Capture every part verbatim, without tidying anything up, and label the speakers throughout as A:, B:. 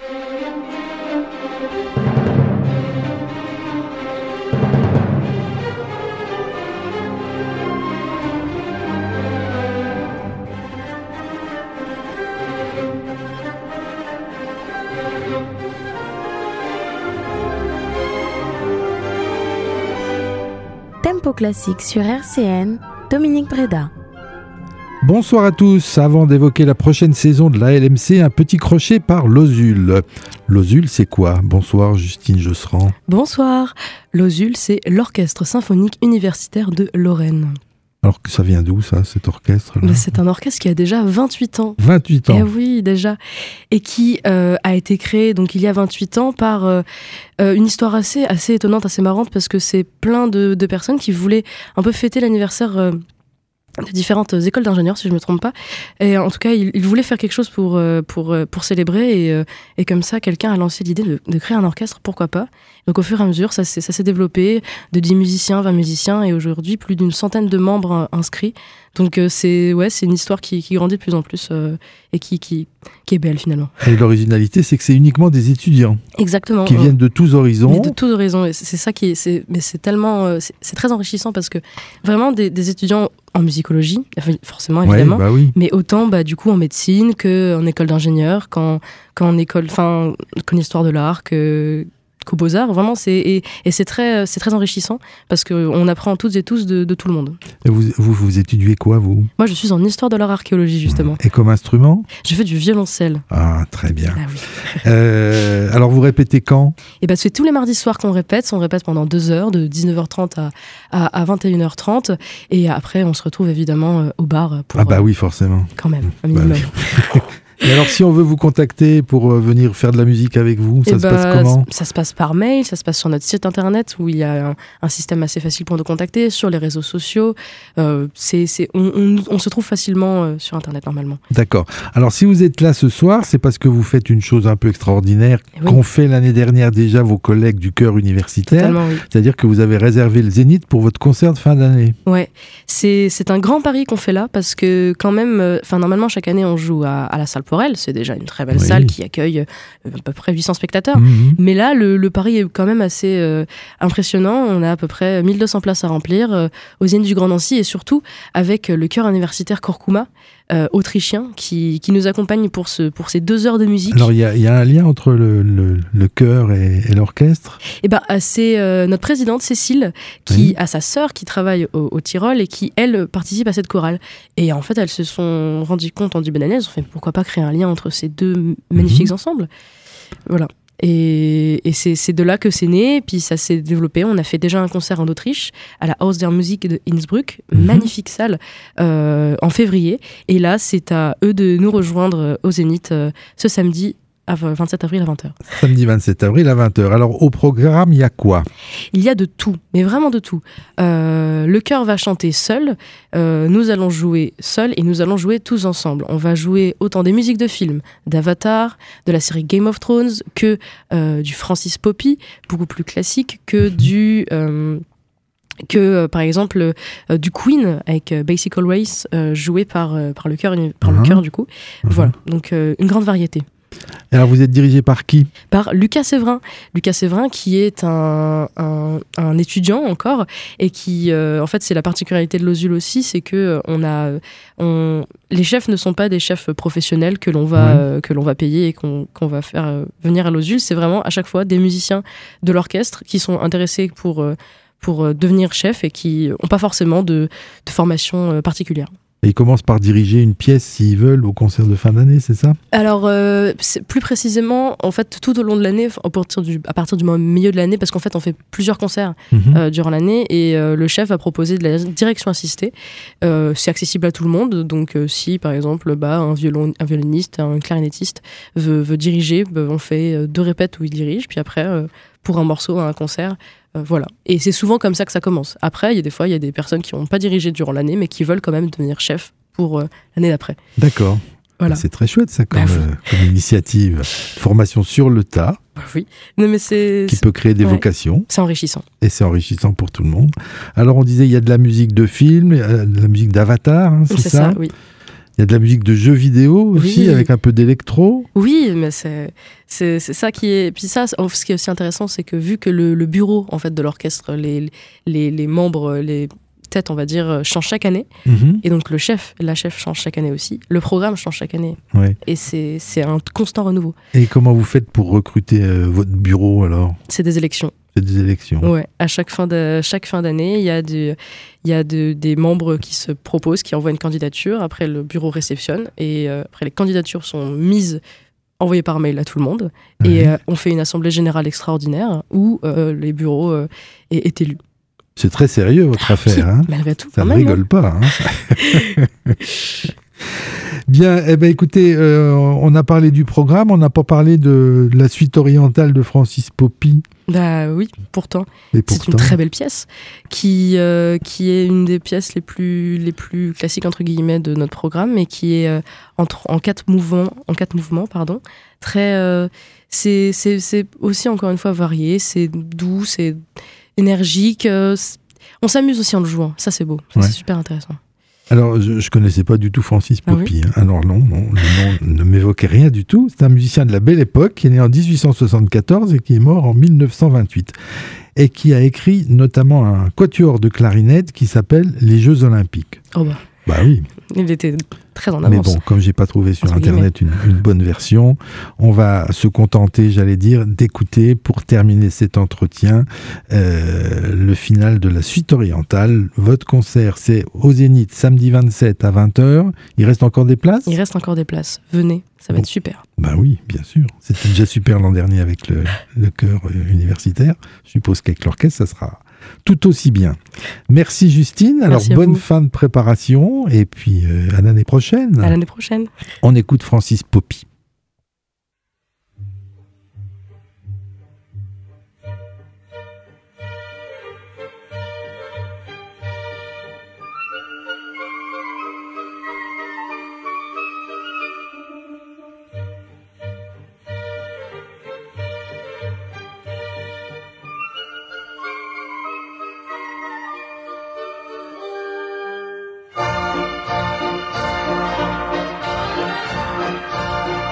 A: Tempo classique sur R C N, Dominique Breda.
B: Bonsoir à tous. Avant d'évoquer la prochaine saison de la L M C, un petit crochet par l'Ozul. L'Ozul, c'est quoi ? Bonsoir Justine Josserand.
C: Bonsoir. L'Ozul, c'est l'Orchestre symphonique universitaire de Lorraine.
B: Alors que ça vient d'où ça, cet orchestre-là ?
C: Mais c'est un orchestre qui a déjà vingt-huit ans.
B: vingt-huit ans.
C: Eh oui, déjà. Et qui euh, a été créé donc il y a vingt-huit ans par euh, euh, une histoire assez, assez étonnante, assez marrante, parce que c'est plein de, de personnes qui voulaient un peu fêter l'anniversaire euh, de différentes écoles d'ingénieurs, si je ne me trompe pas. Et en tout cas, ils, ils voulaient faire quelque chose pour, euh, pour, euh, pour célébrer. Et, euh, et comme ça, quelqu'un a lancé l'idée de, de créer un orchestre, pourquoi pas. Donc au fur et à mesure, ça, ça s'est développé de dix musiciens, vingt musiciens, et aujourd'hui, plus d'une centaine de membres inscrits. Donc euh, c'est, ouais, c'est une histoire qui, qui grandit de plus en plus euh, et qui, qui, qui est belle finalement.
B: Et l'originalité, c'est que c'est uniquement des étudiants.
C: Exactement.
B: Qui viennent de tous horizons.
C: Mais de tous horizons. Et c'est, c'est ça qui est, c'est, mais c'est tellement, euh, c'est, c'est très enrichissant parce que vraiment des, des étudiants en musicologie, forcément évidemment,
B: ouais, bah oui.
C: mais autant bah, du coup en médecine qu'en école d'ingénieur, qu'en, qu'en école, enfin, qu'en histoire de l'art, que qu'aux Beaux-Arts, vraiment, c'est, et, et c'est, très, c'est très enrichissant parce qu'on apprend toutes et tous de, de tout le monde.
B: Et vous, vous, vous étudiez quoi, vous ?
C: Moi, je suis en histoire de l'art archéologie, justement.
B: Et comme instrument ?
C: Je fais du violoncelle.
B: Ah, très bien.
C: Ah, oui.
B: euh, alors, vous répétez quand ?
C: Et ben, c'est tous les mardis soirs qu'on répète. On répète pendant deux heures, de dix-neuf heures trente à, à, à vingt et une heures trente. Et après, on se retrouve évidemment au bar. Pour,
B: ah bah oui, forcément.
C: Quand même, un minimum.
B: Bah oui. Et alors, si on veut vous contacter pour euh, venir faire de la musique avec vous, ça
C: et
B: se
C: bah,
B: passe comment ?
C: Ça se passe par mail, ça se passe sur notre site internet où il y a un, un système assez facile pour nous contacter, sur les réseaux sociaux. Euh, c'est, c'est, on, on, on se trouve facilement euh, sur internet normalement.
B: D'accord. Alors, si vous êtes là ce soir, c'est parce que vous faites une chose un peu extraordinaire
C: oui.
B: qu'ont fait l'année dernière déjà vos collègues du chœur universitaire.
C: Totalement, oui.
B: C'est-à-dire que vous avez réservé le Zénith pour votre concert de fin d'année.
C: Ouais, c'est, c'est un grand pari qu'on fait là parce que quand même, enfin euh, normalement chaque année on joue à, à la salle Porel, c'est déjà une très belle oui. salle qui accueille euh, à peu près huit cents spectateurs. Mmh. Mais là, le, le pari est quand même assez euh, impressionnant. On a à peu près mille deux cents places à remplir euh, au Zénith du Grand Nancy et surtout avec le chœur universitaire Korkuma, euh, autrichien, qui, qui nous accompagne pour, ce, pour ces deux heures de musique.
B: Alors, il y, y a un lien entre le, le, le chœur et, et l'orchestre ?
C: Eh ben, c'est euh, notre présidente Cécile qui oui. a sa sœur qui travaille au, au Tyrol et qui, elle, participe à cette chorale. Et en fait, elles se sont rendues compte en début d'année, elles ont fait pourquoi pas créer un lien entre ces deux magnifiques mmh. ensembles. Voilà. Et, et c'est, c'est de là que c'est né, puis ça s'est développé. On a fait déjà un concert en Autriche, à la Haus der Musik de Innsbruck, mmh. magnifique salle, euh, en février. Et là, c'est à eux de nous rejoindre au Zénith euh, ce samedi, vingt-sept avril à vingt heures.
B: Samedi vingt-sept avril à vingt heures. Alors, au programme, il y a quoi ?
C: Il y a de tout, mais vraiment de tout. Euh, le chœur va chanter seul, euh, nous allons jouer seul et nous allons jouer tous ensemble. On va jouer autant des musiques de films, d'Avatar, de la série Game of Thrones, que euh, du Francis Poppy, beaucoup plus classique, que du... Euh, que euh, par exemple euh, du Queen avec euh, Bicycle Race euh, joué par, euh, par le chœur par uh-huh. le chœur du coup. Uh-huh. Voilà, donc euh, une grande variété.
B: Et alors vous êtes dirigé par qui ?
C: Par Lucas Séverin. Lucas Séverin qui est un, un, un étudiant encore et qui, euh, en fait, c'est la particularité de l'Ozul aussi, c'est que on a, on, les chefs ne sont pas des chefs professionnels que l'on va, oui. euh, que l'on va payer et qu'on, qu'on va faire euh, venir à l'Ozul. C'est vraiment à chaque fois des musiciens de l'orchestre qui sont intéressés pour, euh, pour euh, devenir chefs et qui n'ont pas forcément de, de formation euh, particulière.
B: Et ils commencent par diriger une pièce s'ils veulent au concert de fin d'année, c'est ça ?
C: Alors, euh, c'est plus précisément, en fait, tout au long de l'année, à partir du, à partir du milieu de l'année, parce qu'en fait, on fait plusieurs concerts mmh. euh, durant l'année, et euh, le chef va proposer de la direction assistée. Euh, c'est accessible à tout le monde, donc euh, si, par exemple, bah, un, violon, un violoniste, un clarinettiste veut, veut diriger, bah, on fait deux répètes où il dirige, puis après, euh, pour un morceau, un concert, Euh, voilà. Et c'est souvent comme ça que ça commence. Après, il y a des fois, il y a des personnes qui n'ont pas dirigé durant l'année, mais qui veulent quand même devenir chef pour euh, l'année d'après.
B: D'accord.
C: Voilà.
B: C'est très chouette, ça, comme,
C: bah,
B: euh, comme initiative. Formation sur le tas.
C: Bah, oui. Non, mais c'est,
B: qui
C: c'est...
B: peut créer des
C: ouais.
B: vocations.
C: C'est enrichissant.
B: Et c'est enrichissant pour tout le monde. Alors, on disait, il y a de la musique de film, de la musique d'Avatar, hein, c'est,
C: c'est
B: ça,
C: ça oui.
B: Il y a de la musique de jeux vidéo aussi,
C: Oui.
B: avec un peu d'électro.
C: Oui, mais c'est, c'est, c'est ça qui est. Puis ça, ce qui est aussi intéressant, c'est que vu que le, le bureau en fait de l'orchestre, les, les, les membres, les têtes, on va dire, changent chaque année,
B: Mhm.
C: et donc le chef, la chef change chaque année aussi. Le programme change chaque année,
B: Ouais.
C: et c'est, c'est un constant renouveau.
B: Et comment vous faites pour recruter euh, votre bureau alors?
C: C'est des élections.
B: C'est des élections.
C: Ouais, à chaque fin de, chaque fin d'année, il y a, du, il y a de, des membres qui se proposent, qui envoient une candidature. Après, le bureau réceptionne et euh, après, les candidatures sont mises, envoyées par mail à tout le monde.
B: Ouais.
C: Et euh, on fait une assemblée générale extraordinaire où euh, les bureaux euh, est, est élu.
B: C'est très sérieux votre affaire. Hein,
C: Malgré tout,
B: ça
C: quand
B: ne
C: même.
B: rigole pas. Hein. Bien, eh ben, écoutez, euh, on a parlé du programme, on n'a pas parlé de, de la suite orientale de Francis Popi.
C: Bah oui, pourtant.
B: Et
C: C'est
B: pourtant,
C: une très belle pièce qui, euh, qui est une des pièces les plus, les plus classiques entre guillemets de notre programme, mais qui est euh, en, tr- en quatre mouvements, en quatre mouvements, pardon. Très, euh, c'est, c'est, c'est aussi encore une fois varié, c'est doux, c'est énergique. euh, c'est- on s'amuse aussi en le jouant, ça c'est beau, ça,
B: Ouais.
C: c'est super intéressant.
B: alors je ne connaissais pas du tout Francis
C: Ah
B: Popi. hein. Alors non, non, le nom ne m'évoquait rien du tout. C'est un musicien de la Belle Époque qui est né en dix-huit cent soixante-quatorze et qui est mort en mille neuf cent vingt-huit. Et qui a écrit notamment un quatuor de clarinette qui s'appelle Les Jeux Olympiques.
C: Oh bah,
B: Bah oui.
C: il était très en
B: Mais
C: avance.
B: bon, comme j'ai pas trouvé sur
C: Entre
B: Internet une, une bonne version, on va se contenter, j'allais dire, d'écouter pour terminer cet entretien euh, le final de la suite orientale. Votre concert, c'est au Zénith, samedi vingt-sept à vingt heures. Il reste encore des places?
C: Il reste encore des places. Venez, ça va
B: Bon.
C: être super.
B: Ben oui, bien sûr. C'était déjà super l'an dernier avec le, le chœur euh, universitaire. Je suppose qu'avec l'orchestre, ça sera tout aussi bien. Merci Justine. Alors,
C: Merci à
B: bonne
C: vous.
B: fin de préparation et puis euh, à l'année prochaine.
C: À l'année prochaine.
B: On écoute Francis Popi.
D: Thank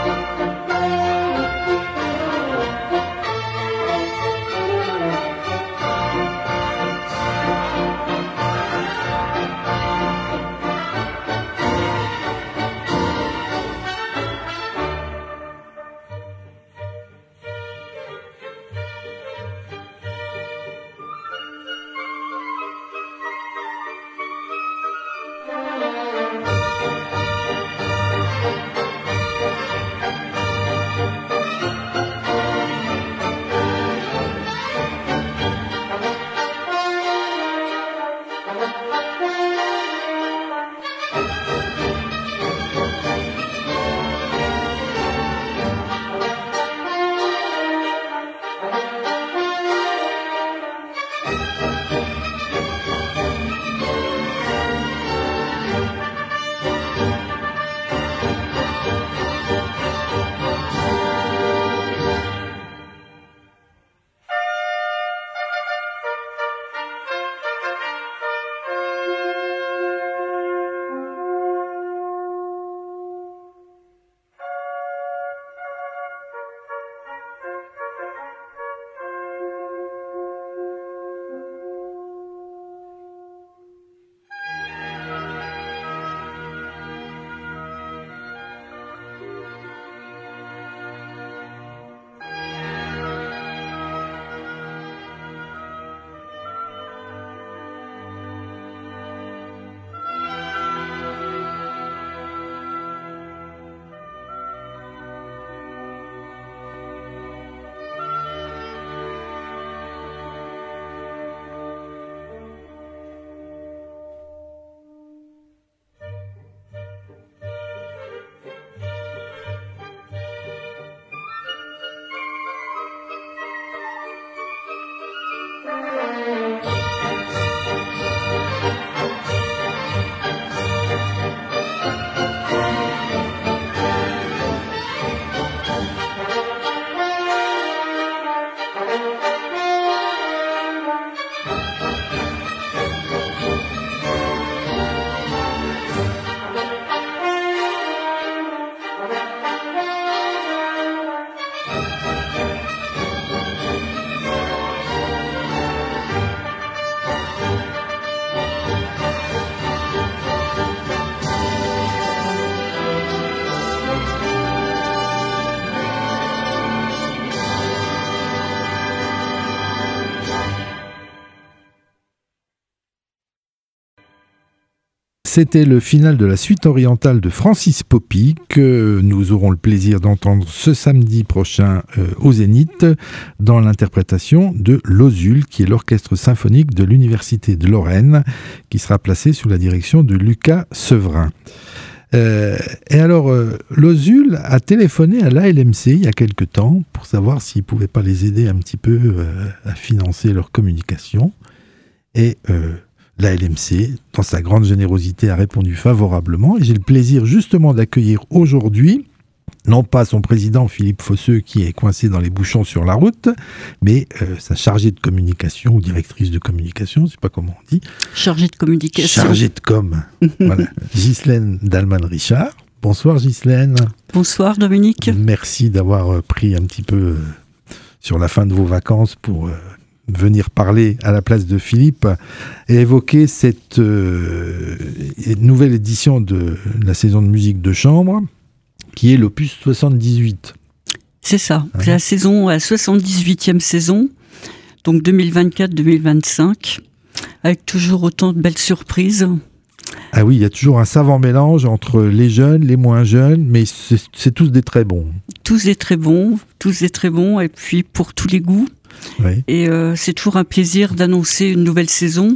B: C'était le final de la suite orientale de Francis Popi que nous aurons le plaisir d'entendre ce samedi prochain euh, au Zénith dans l'interprétation de l'Ozul, qui est l'orchestre symphonique de l'Université de Lorraine, qui sera placé sous la direction de Lucas Sevrin. Euh, et alors, euh, l'Ozul a téléphoné à l'A L M C il y a quelque temps pour savoir s'il ne pouvait pas les aider un petit peu euh, à financer leur communication. Et euh, l'A L M C, dans sa grande générosité, a répondu favorablement. Et j'ai le plaisir justement d'accueillir aujourd'hui, non pas son président Philippe Fosseux qui est coincé dans les bouchons sur la route, mais euh, sa chargée de communication ou directrice de communication, je ne sais pas comment on dit.
D: Chargée de communication.
B: Chargée de com. Voilà. Ghislaine Dalman-Richard. Bonsoir Ghislaine.
D: Bonsoir Dominique.
B: Merci d'avoir pris un petit peu euh, sur la fin de vos vacances pour euh, venir parler à la place de Philippe et évoquer cette euh, nouvelle édition de la saison de musique de chambre, qui est l'opus soixante-dix-huit.
D: C'est ça, hein. C'est la saison, la soixante-dix-huitième saison, donc deux mille vingt-quatre deux mille vingt-cinq, avec toujours autant de belles surprises.
B: Ah oui, il y a toujours un savant mélange entre les jeunes, les moins jeunes, mais c'est, c'est tous des très bons.
D: Tous des très bons, tous des très bons, et puis pour tous les goûts. Oui. Et euh, c'est toujours un plaisir d'annoncer une nouvelle saison.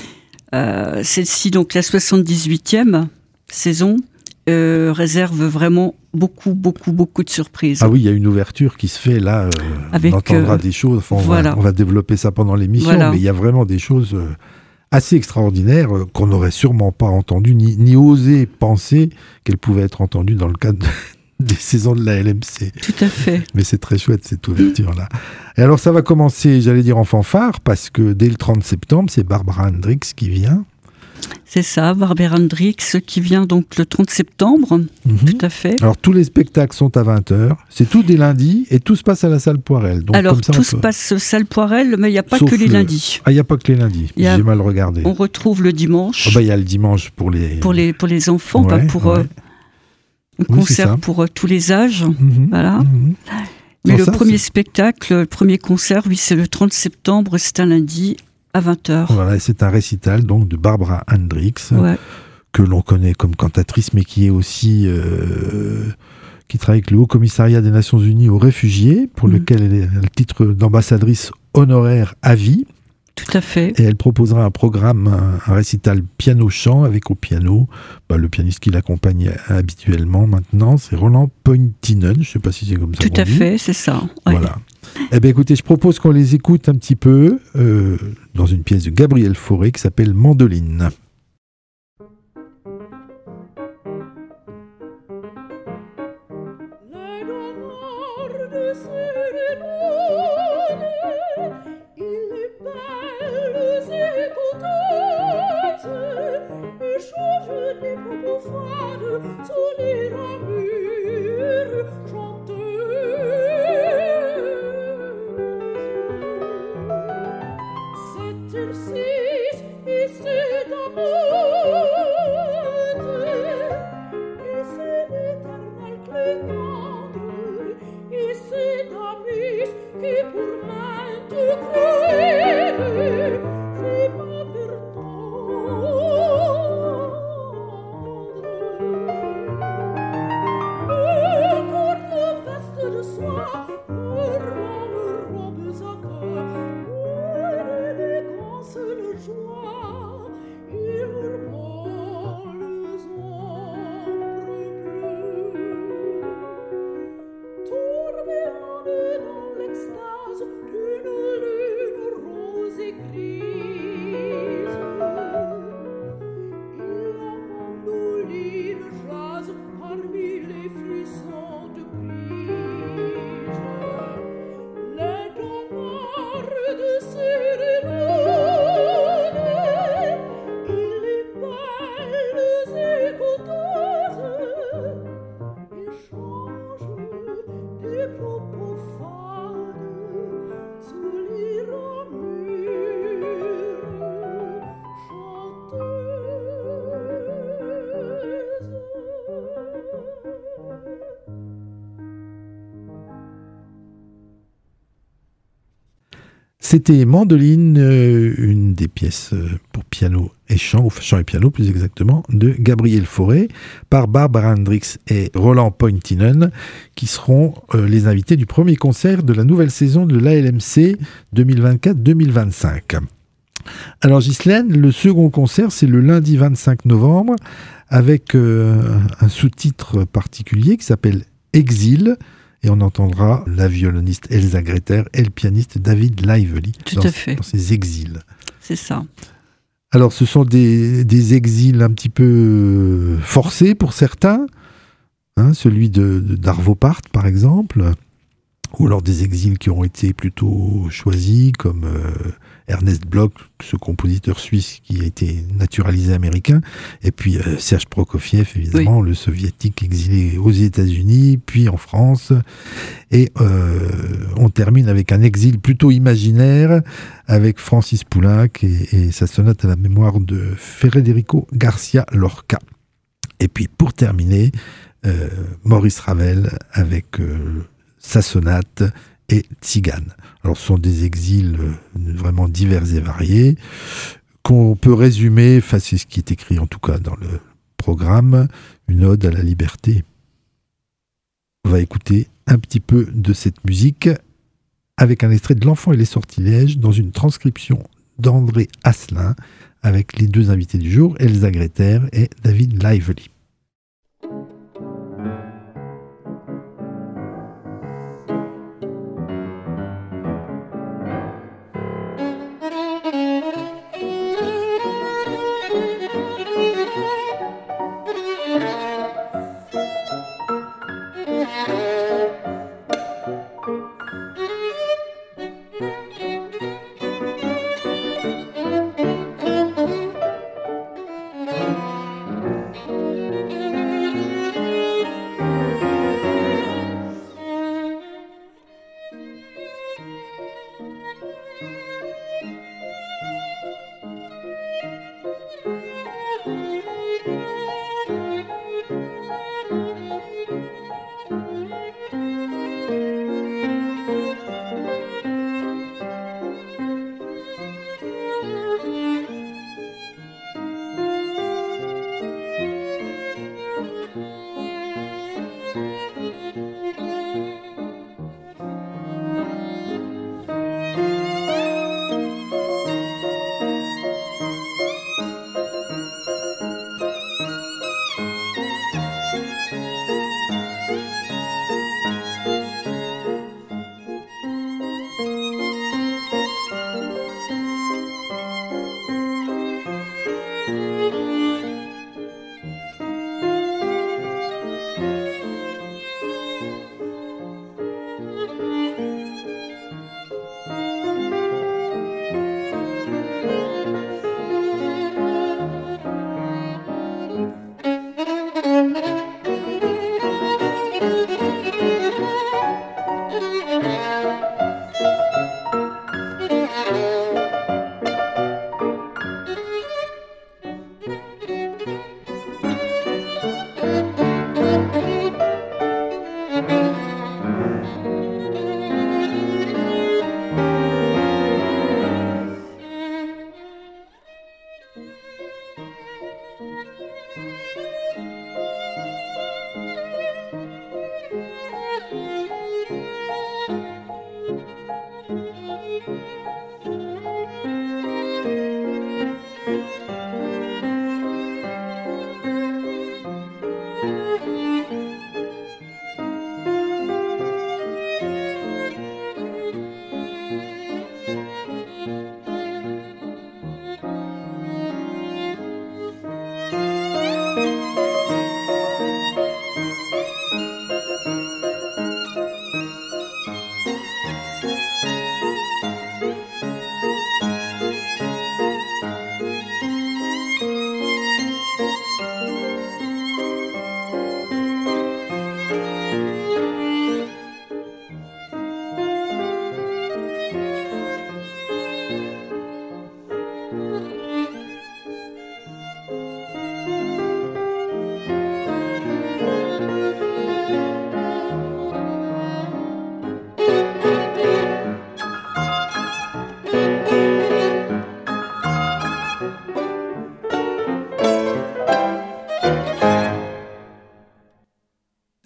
D: Euh, celle-ci, donc la soixante-dix-huitième saison, euh, réserve vraiment beaucoup, beaucoup, beaucoup de surprises.
B: Ah oui, il y a une ouverture qui se fait là. Euh, Avec, on entendra euh, des choses. Enfin, on, voilà. va, on va développer ça pendant l'émission, voilà. Mais il y a vraiment des choses euh, assez extraordinaires euh, qu'on n'aurait sûrement pas entendues, ni, ni osé penser qu'elles pouvaient être entendues dans le cadre de des saisons de la L M C.
D: Tout à fait.
B: Mais c'est très chouette cette ouverture-là. Et alors ça va commencer, j'allais dire en fanfare, parce que dès le trente septembre, c'est Barbara Hendricks qui vient.
D: C'est ça, Barbara Hendricks qui vient donc le trente septembre, mm-hmm. Tout à fait.
B: Alors tous les spectacles sont à vingt heures, c'est tout des lundis et tout se passe à la salle Poirel. Donc,
D: alors
B: comme ça,
D: tout
B: peut...
D: se passe salle Poirel, mais il n'y a pas
B: Sauf
D: que les
B: le...
D: lundis.
B: Ah, il n'y a pas que les lundis, a... j'ai mal regardé.
D: On retrouve le dimanche.
B: Il oh, bah, y a le dimanche pour les...
D: Pour les, pour les enfants,
B: ouais,
D: pas pour...
B: Ouais.
D: Euh... Un oui, concert pour euh, tous les âges,
B: mmh,
D: voilà.
B: Mmh.
D: Mais
B: non,
D: le
B: ça,
D: premier
B: c'est...
D: spectacle, le premier concert, oui, c'est le trente septembre, c'est un lundi à vingt heures.
B: Voilà, c'est un récital donc de Barbara Hendricks,
D: ouais.
B: que l'on connaît comme cantatrice, mais qui est aussi euh, qui travaille avec le Haut Commissariat des Nations Unies aux réfugiés, pour mmh. lequel elle a le titre d'ambassadrice honoraire à vie.
D: Tout à fait.
B: Et elle proposera un programme, un, un récital piano-chant avec au piano, bah, le pianiste qui l'accompagne habituellement maintenant, c'est Roland Pointinen, je ne sais pas si c'est comme ça.
D: Tout à dit. Fait, c'est ça.
B: Voilà. Oui. Eh bien écoutez, je propose qu'on les écoute un petit peu euh, dans une pièce de Gabriel Fauré qui s'appelle Mandoline.
E: Des propos
B: C'était Mandoline, euh, une des pièces euh, pour piano et chant, ou chant et piano plus exactement, de Gabriel Fauré, par Barbara Hendricks et Roland Pointinen, qui seront euh, les invités du premier concert de la nouvelle saison de l'A L M C deux mille vingt-quatre deux mille vingt-cinq. Alors Ghislaine, le second concert, c'est le lundi vingt-cinq novembre, avec euh, un sous-titre particulier qui s'appelle « Exil ». Et on entendra la violoniste Elsa Greter et le pianiste David Lively
D: Tout
B: dans,
D: à fait.
B: dans ces exils.
D: C'est ça.
B: Alors, ce sont des, des exils un petit peu forcés pour certains, hein, celui de, de d'Arvo Pärt, par exemple, ou alors des exils qui ont été plutôt choisis, comme euh, Ernest Bloch, ce compositeur suisse qui a été naturalisé américain, et puis euh, Serge Prokofiev, évidemment, oui. le soviétique exilé aux États-Unis, puis en France. Et euh, on termine avec un exil plutôt imaginaire, avec Francis Poulenc et, et sa sonate à la mémoire de Federico Garcia Lorca. Et puis, pour terminer, euh, Maurice Ravel avec euh, sa sonate et Tzigane. Alors, ce sont des exils vraiment divers et variés, qu'on peut résumer, enfin, c'est ce qui est écrit en tout cas dans le programme, une ode à la liberté. On va écouter un petit peu de cette musique avec un extrait de L'Enfant et les sortilèges dans une transcription d'André Asselin avec les deux invités du jour, Elsa Greter et David Lively.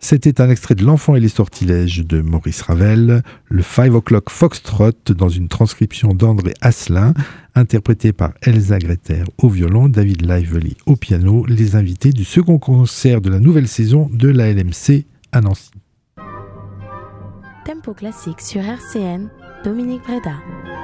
B: C'était un extrait de L'Enfant et les sortilèges de Maurice Ravel, le Five O'Clock Foxtrot dans une transcription d'André Asselin, interprété par Elsa Greter au violon, David Lively au piano, les invités du second concert de la nouvelle saison de l'A L M C à Nancy.
A: Tempo classique sur R C N, Dominique Breda.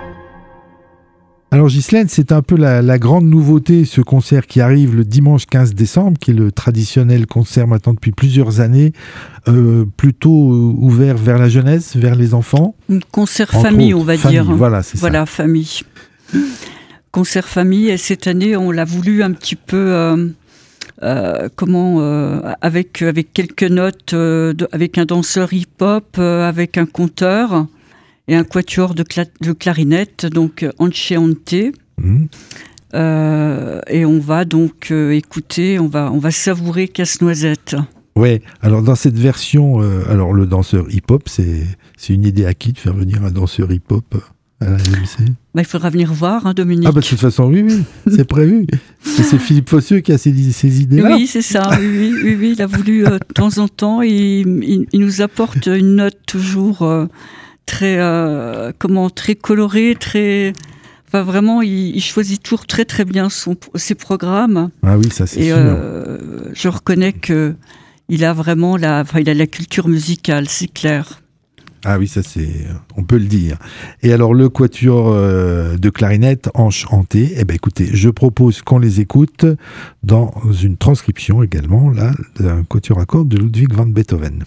B: Alors Ghislaine, c'est un peu la, la grande nouveauté, ce concert qui arrive le dimanche quinze décembre, qui est le traditionnel concert maintenant depuis plusieurs années, euh, plutôt ouvert vers la jeunesse, vers les enfants.
D: Un concert famille,
B: autres,
D: on va
B: famille,
D: dire.
B: Voilà, c'est
D: voilà,
B: ça.
D: famille. Concert famille, et cette année, on l'a voulu un petit peu... Euh, euh, comment euh, avec, avec quelques notes, euh, de, avec un danseur hip-hop, euh, avec un conteur... et un quatuor de, cla- de clarinette, donc Anche Ante. Mmh. Euh, et on va donc euh, écouter, on va, on va savourer Casse-Noisette.
B: Ouais, alors dans cette version, euh, alors le danseur hip-hop, c'est, c'est une idée à qui de faire venir un danseur hip-hop à la M C?
D: Bah, il faudra venir voir, hein, Dominique.
B: Ah bah de toute façon, oui, oui, c'est prévu. C'est, c'est Philippe Fossieux qui a ces, ces idées-là.
D: Oui, c'est ça, oui, oui, oui, oui, il a voulu euh, de temps en temps, il, il, il nous apporte une note toujours... Euh, très euh, comment très coloré, très enfin vraiment il, il choisit toujours très très bien son ses programmes.
B: Ah oui, ça c'est
D: et
B: sûr.
D: Euh, je reconnais que il a vraiment la enfin il a la culture musicale, c'est clair.
B: Ah oui, ça c'est on peut le dire. Et alors le quatuor euh, de clarinette Anche Ante, eh ben écoutez, je propose qu'on les écoute dans une transcription également là d'un quatuor à cordes de Ludwig van Beethoven.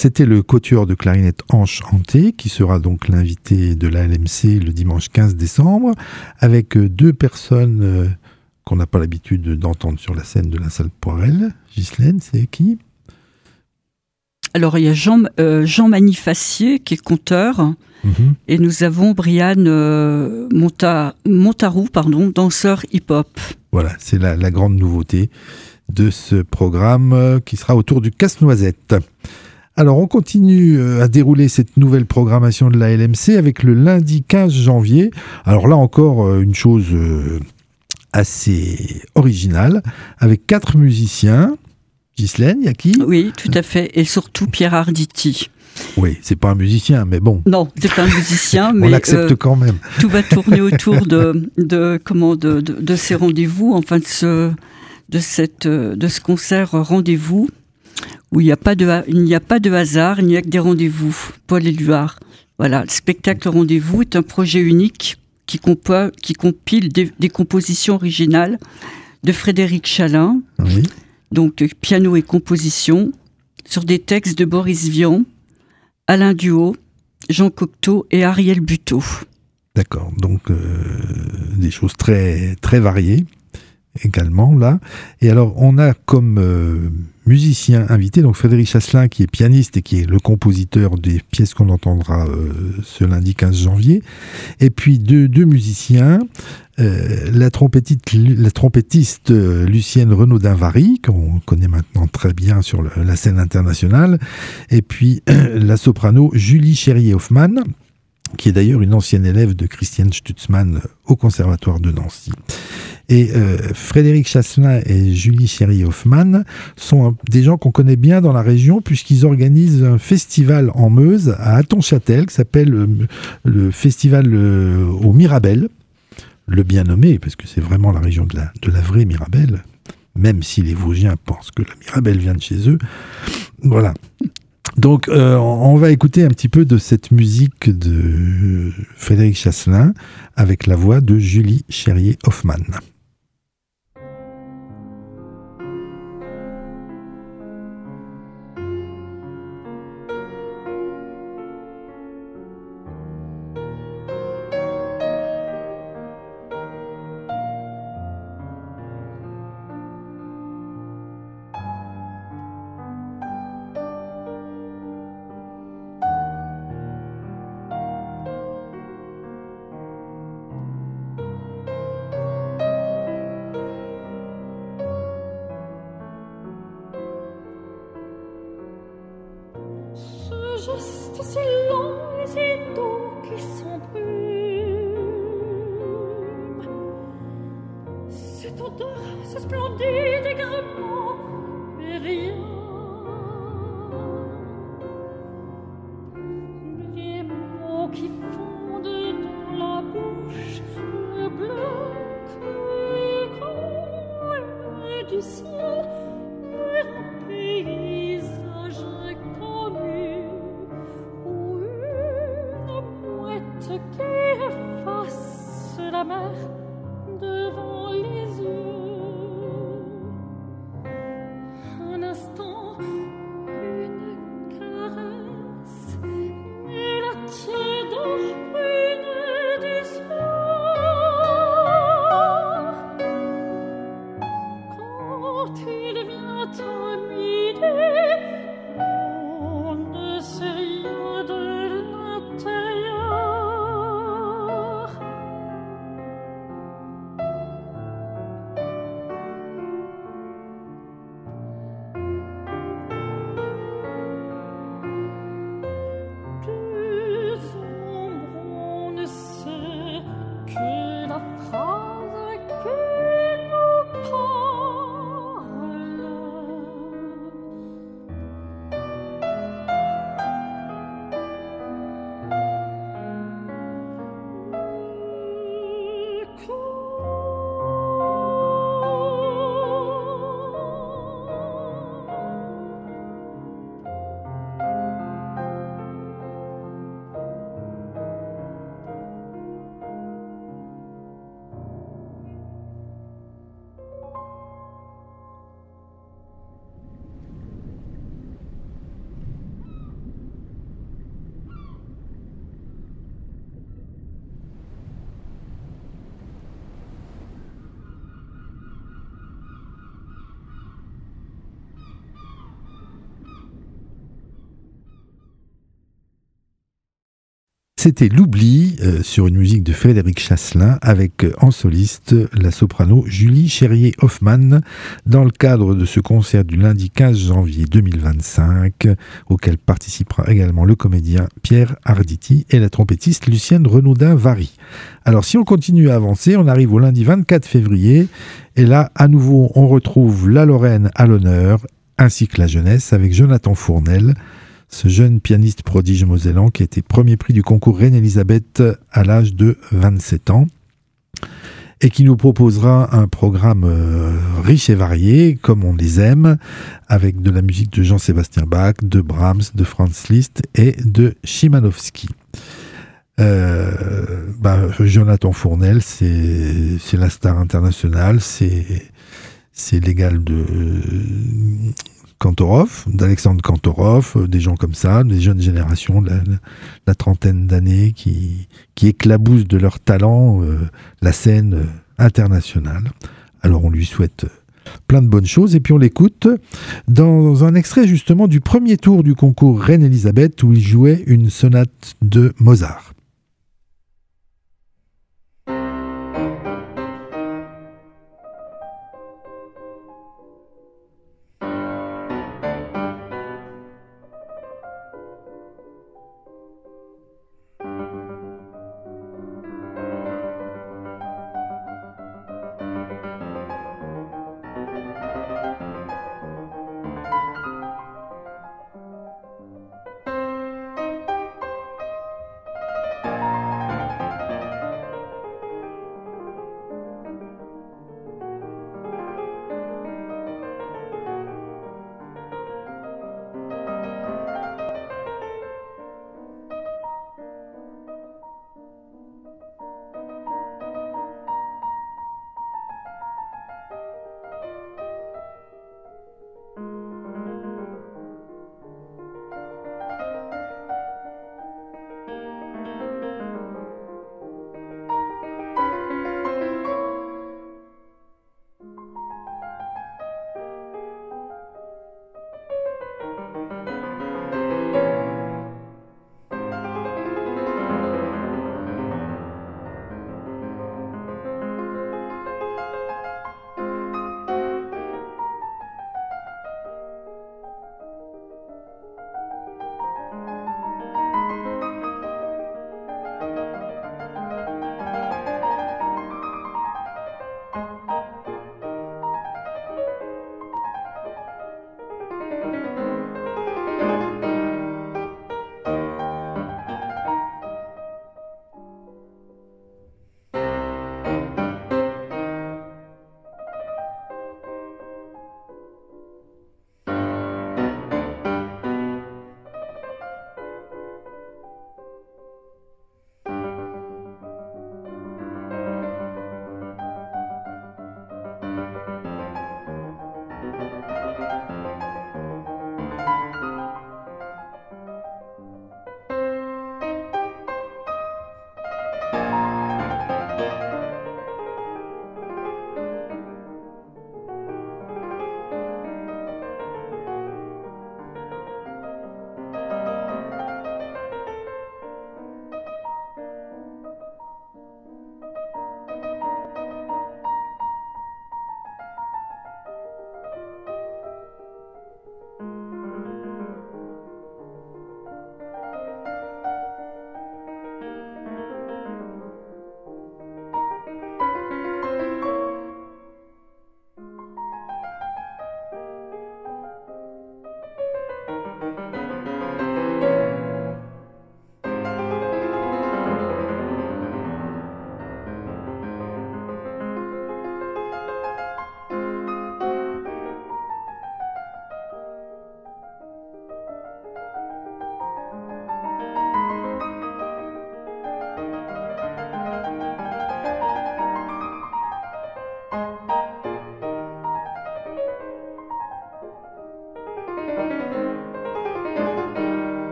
B: C'était le quatuor de clarinette Hanche Hanté, qui sera donc l'invité de l'A L M C le dimanche quinze décembre, avec deux personnes euh, qu'on n'a pas l'habitude d'entendre sur la scène de la salle Poirel. Ghislaine, c'est qui ?
D: Alors, il y a Jean, euh, Jean Manifacier, qui est conteur, mmh. et nous avons Brian euh, Monta, Montarou, pardon, danseur hip-hop.
B: Voilà, c'est la, la grande nouveauté de ce programme euh, qui sera autour du Casse-Noisette. Alors, on continue à dérouler cette nouvelle programmation de la L M C avec le lundi quinze janvier. Alors là encore, une chose assez originale, avec quatre musiciens. Ghislaine, il y a qui ?
D: Oui, tout à fait, et surtout Pierre Arditi.
B: Oui, c'est pas un musicien, mais bon.
D: Non, c'est pas un musicien, mais
B: on l'accepte euh, quand même.
D: Tout va tourner autour de, de comment de, de, de ces rendez-vous, enfin de ce de cette de ce concert rendez-vous où il n'y a pas de il n'y a pas de hasard, il n'y a que des rendez-vous. Paul Éluard. Voilà, le spectacle rendez-vous est un projet unique qui compo, qui compile des, des compositions originales de Frédéric Chalin.
B: Oui.
D: Donc piano et composition sur des textes de Boris Vian, Alain Duhaut, Jean Cocteau et Ariel Buteau.
B: D'accord, donc euh, des choses très, très variées également là. Et alors on a comme euh, musicien invité donc Frédéric Chasselin qui est pianiste et qui est le compositeur des pièces qu'on entendra euh, ce lundi quinze janvier. Et puis deux, deux musiciens, euh, la trompettiste, la trompettiste euh, Lucienne Renaudin-Vary, qu'on connaît maintenant très bien sur le, la scène internationale, et puis euh, la soprano Julie Cherrier-Hoffmann, qui est d'ailleurs une ancienne élève de Christiane Stutzmann au Conservatoire de Nancy. Et euh, Frédéric Chasselin et Julie Cherrier-Hoffmann sont un, des gens qu'on connaît bien dans la région puisqu'ils organisent un festival en Meuse à Hattonchâtel qui s'appelle euh, le festival euh, au Mirabel, le bien nommé parce que c'est vraiment la région de la, de la vraie Mirabel, même si les Vosgiens pensent que la Mirabel vient de chez eux. Voilà. Donc, euh, on va écouter un petit peu de cette musique de Frédéric Chasselin avec la voix de Julie Cherrier-Hoffmann.
E: Juste si long et si doux qui s'embrume, cette odeur, ce splendide aigrement et rien. Les mots qui fondent dans la bouche, le bleu qui coule du ciel, et un paysage connu. Qui efface la mer devant les yeux. Un instant, une caresse et la tiédeur brune du soir. Quand il vient à midi, on ne sait rien de l'intérieur.
B: C'était L'Oubli, euh, sur une musique de Frédéric Chasselin, avec euh, en soliste la soprano Julie Cherrier-Hoffmann, dans le cadre de ce concert du lundi quinze janvier deux mille vingt-cinq, auquel participera également le comédien Pierre Arditi et la trompettiste Lucienne Renaudin-Vary. Alors si on continue à avancer, on arrive au lundi vingt-quatre février, et là, à nouveau, on retrouve la Lorraine à l'honneur, ainsi que la jeunesse, avec Jonathan Fournel, ce jeune pianiste prodige mosellan qui a été premier prix du concours Reine-Élisabeth à l'âge de vingt-sept ans et qui nous proposera un programme euh, riche et varié, comme on les aime, avec de la musique de Jean-Sébastien Bach, de Brahms, de Franz Liszt et de Chimanovski. Euh, bah, Jonathan Fournel, c'est, c'est la star internationale, c'est, c'est l'égal de... Euh, Kantorov, d'Alexandre Kantorov, des gens comme ça, des jeunes générations de la, la trentaine d'années qui, qui éclaboussent de leur talent euh, la scène euh, internationale. Alors on lui souhaite plein de bonnes choses et puis on l'écoute dans un extrait justement du premier tour du concours Reine-Élisabeth où il jouait une sonate de Mozart.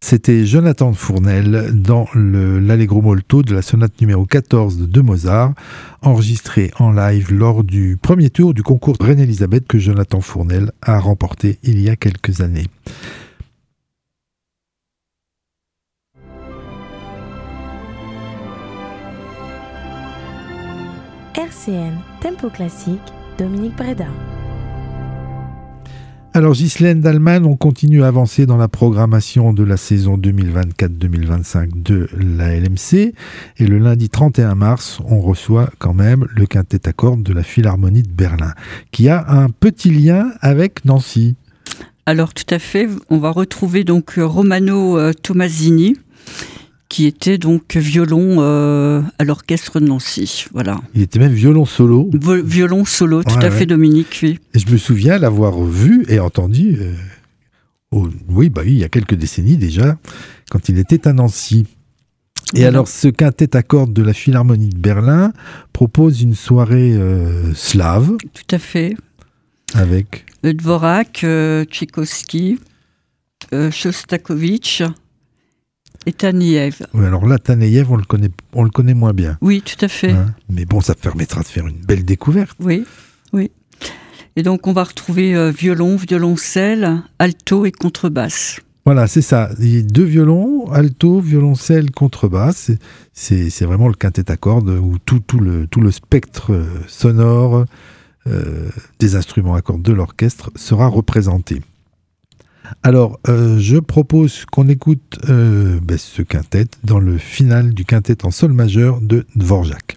B: c'était Jonathan Fournel dans le, l'Allegro molto de la sonate numéro quatorze de Mozart, enregistré en live lors du premier tour du concours Reine-Élisabeth que Jonathan Fournel a remporté il y a quelques années.
A: R C N Tempo Classique, Dominique Breda.
B: Alors Ghislaine Dallman, on continue à avancer dans la programmation de la saison deux mille vingt-quatre deux mille vingt-cinq de la L M C. Et le lundi trente et un mars, on reçoit quand même le quintet à cordes de la Philharmonie de Berlin, qui a un petit lien avec Nancy.
D: Alors tout à fait, on va retrouver donc Romano Tomasini, qui était donc violon euh, à l'orchestre de Nancy. Voilà.
B: Il était même violon solo.
D: Vo- violon solo, tout
B: ouais,
D: à
B: ouais.
D: fait, Dominique, oui.
B: Et je me souviens l'avoir vu et entendu, euh, oh, oui, bah oui, il y a quelques décennies déjà, quand il était à Nancy. Et
D: Voilà.
B: alors, ce quintet à cordes de la Philharmonie de Berlin propose une soirée euh, slave.
D: Tout à fait.
B: Avec
D: Dvorak, euh, Tchaïkovski, euh, Shostakovich et Taneïev.
B: Oui, alors là, Taneïev, on le connaît, on le connaît moins bien.
D: Oui, tout à fait.
B: Hein, mais bon, ça permettra de faire une belle découverte.
D: Oui, oui. Et donc, on va retrouver euh, violon, violoncelle, alto et contrebasse.
B: Voilà, c'est ça. Il y a deux violons, alto, violoncelle, contrebasse. C'est, c'est, c'est vraiment le quintet à cordes où tout, tout, le, tout le spectre sonore euh, des instruments à cordes de l'orchestre sera représenté. Alors, euh, je propose qu'on écoute euh, ben, ce quintet dans le final du quintet en sol majeur de Dvorak.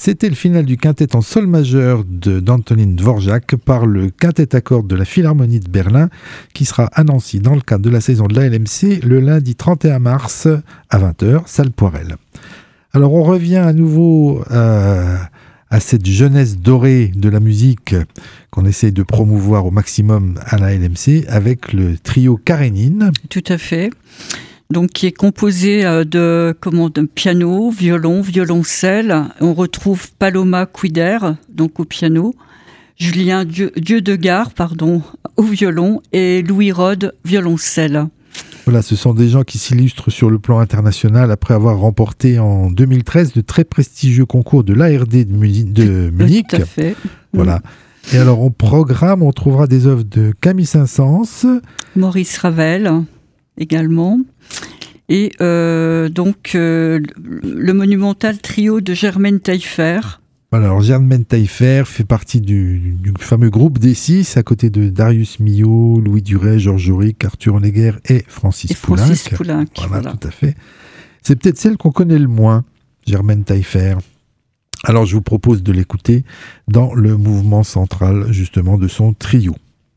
B: C'était le final du quintet en sol majeur de, d'Antonín Dvořák par le quintet à cordes de la Philharmonie de Berlin qui sera à Nancy dans le cadre de la saison de l'A L M C le lundi trente et un mars à vingt heures, salle Poirel. Alors on revient à nouveau euh, à cette jeunesse dorée de la musique qu'on essaie de promouvoir au maximum à la L M C avec le trio Karénine.
D: Tout à fait. Donc, qui est composé de, comment, de piano, violon, violoncelle. On retrouve Paloma Quider, donc au piano, Julien Dieu, Dieudegard, pardon, au violon, et Louis Rode, violoncelle.
B: Voilà, ce sont des gens qui s'illustrent sur le plan international après avoir remporté en deux mille treize de très prestigieux concours de l'A R D de, Mu- de Munich.
D: Tout à fait.
B: Voilà. Et alors, au programme, on trouvera des œuvres de Camille Saint-Saëns,
D: Maurice Ravel, également. Et euh, donc, euh, le monumental trio de Germaine Taillefer.
B: Voilà, alors Germaine Taillefer fait partie du, du fameux groupe des six, à côté de Darius Milhaud, Louis Duret, Georges Auric, Arthur Honegger et Francis,
D: et Francis
B: Poulenc.
D: Poulenc.
B: Voilà,
D: Voilà.
B: tout à fait. C'est peut-être celle qu'on connaît le moins, Germaine Taillefer. Alors, je vous propose de l'écouter dans le mouvement central, justement, de son trio.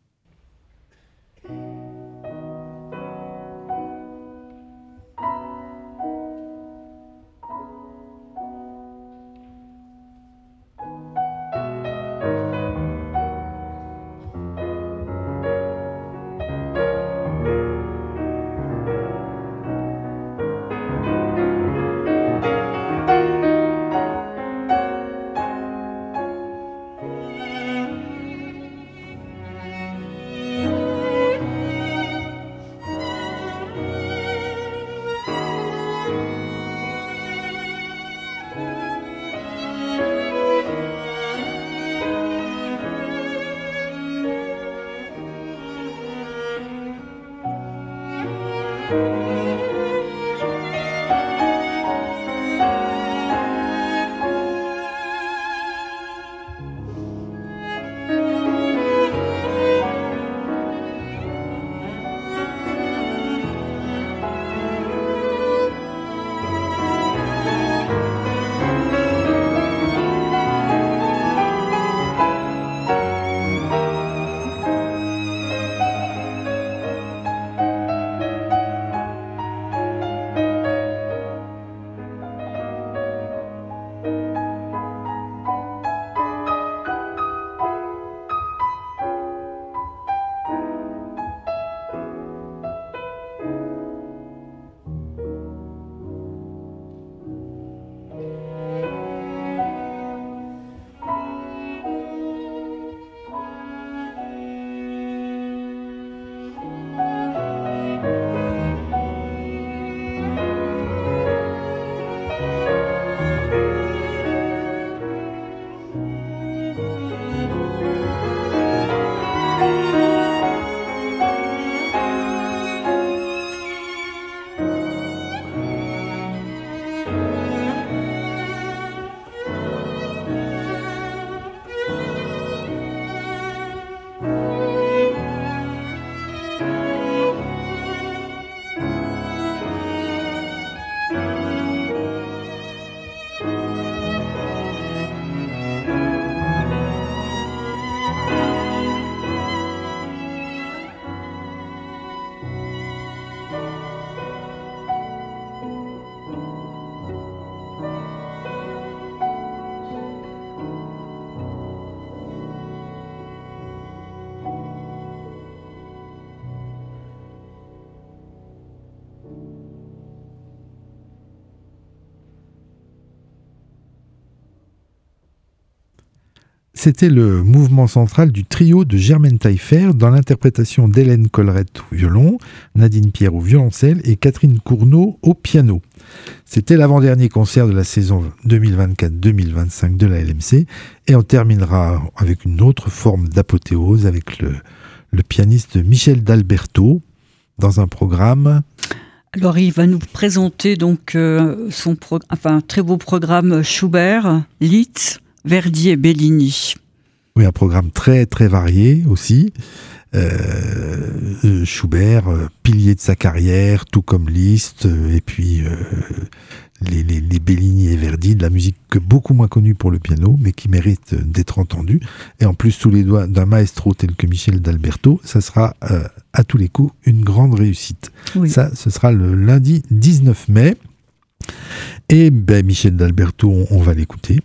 B: C'était le mouvement central du trio de Germaine Taillefer dans l'interprétation d'Hélène Collerette au violon, Nadine Pierre au violoncelle et Catherine Cournot au piano. C'était l'avant-dernier concert de la saison deux mille vingt-quatre deux mille vingt-cinq de la L M C et on terminera avec une autre forme d'apothéose avec le, le pianiste Michel d'Alberto dans un programme...
D: Alors, il va nous présenter donc euh, son pro- enfin, un très beau programme Schubert, Liszt, Verdi et Bellini.
B: Oui, un programme très très varié aussi. Euh, Schubert, euh, pilier de sa carrière, tout comme Liszt, euh, et puis euh, les, les, les Bellini et Verdi, de la musique que beaucoup moins connue pour le piano, mais qui mérite d'être entendue. Et en plus, sous les doigts d'un maestro tel que Michel d'Alberto, ça sera euh, à tous les coups une grande réussite. Oui. Ça, ce sera le lundi dix-neuf mai. Et ben, Michel d'Alberto, on, on va l'écouter.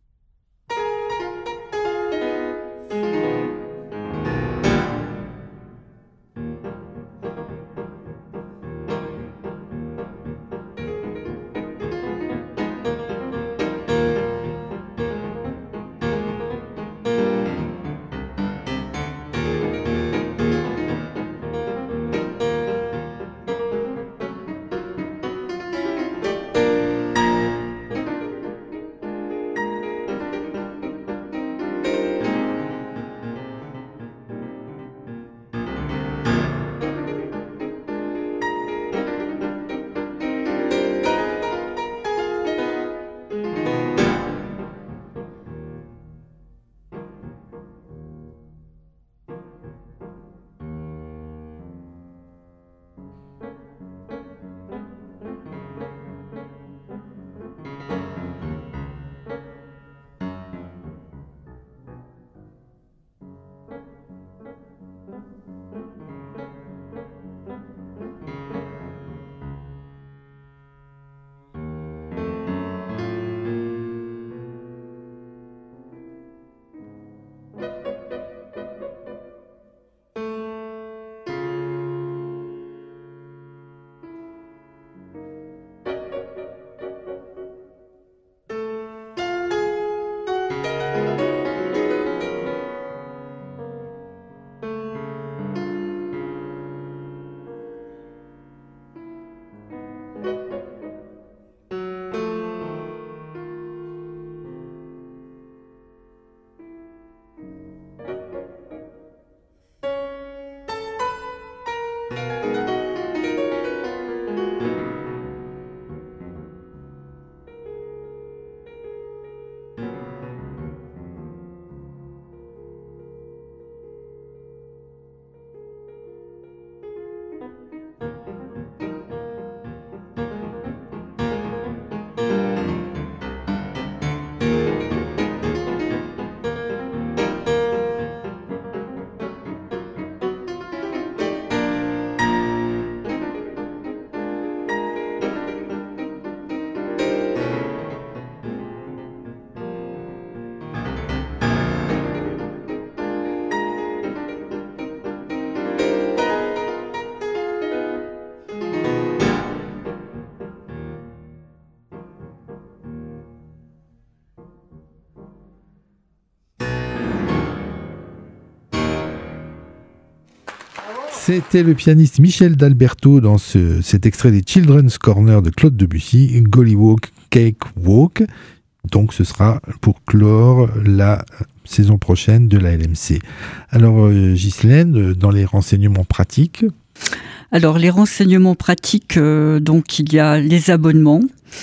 B: C'était le pianiste Michel d'Alberto dans ce, cet extrait des Children's Corner de Claude Debussy, Gollywalk, Cake Walk. Donc ce sera pour clore la saison prochaine de la L M C. Alors euh, Ghislaine, dans les renseignements pratiques.
D: Alors les renseignements pratiques, euh, donc il y a les abonnements.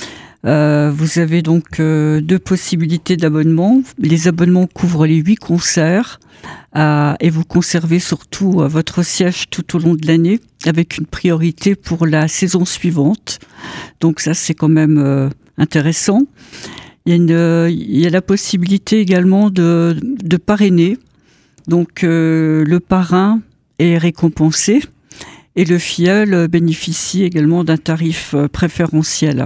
D: Euh, vous avez donc euh, deux possibilités d'abonnement. Les abonnements couvrent les huit concerts euh, et vous conservez surtout euh, votre siège tout au long de l'année avec une priorité pour la saison suivante. Donc ça c'est quand même euh, intéressant. Il y a, une, euh, il y a la possibilité également de, de parrainer. Donc euh, le parrain est récompensé et le filleul bénéficie également d'un tarif préférentiel.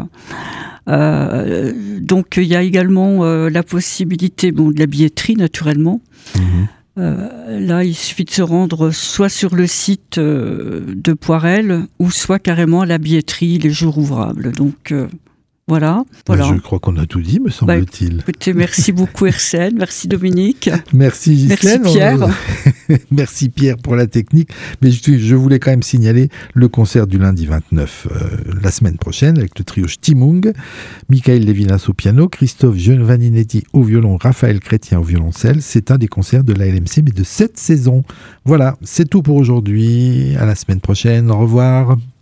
D: Euh, donc il y a également euh, la possibilité bon, de la billetterie naturellement. Mmh. Euh, là il suffit de se rendre soit sur le site euh, de Poirel ou soit carrément à la billetterie les jours ouvrables. Donc euh, Voilà, voilà.
B: Je crois qu'on a tout dit, me semble-t-il.
D: Bah, écoutez, merci beaucoup Arsène, merci Dominique.
B: Merci Ghislaine.
D: Merci Pierre.
B: Merci Pierre pour la technique. Mais je, je voulais quand même signaler le concert du lundi vingt-neuf, euh, la semaine prochaine, avec le trio Stimmung, Michael Levinas au piano, Christophe Giovaninetti au violon, Raphaël Chrétien au violoncelle. C'est un des concerts de la L M C, mais de cette saison. Voilà, c'est tout pour aujourd'hui. À la semaine prochaine. Au revoir.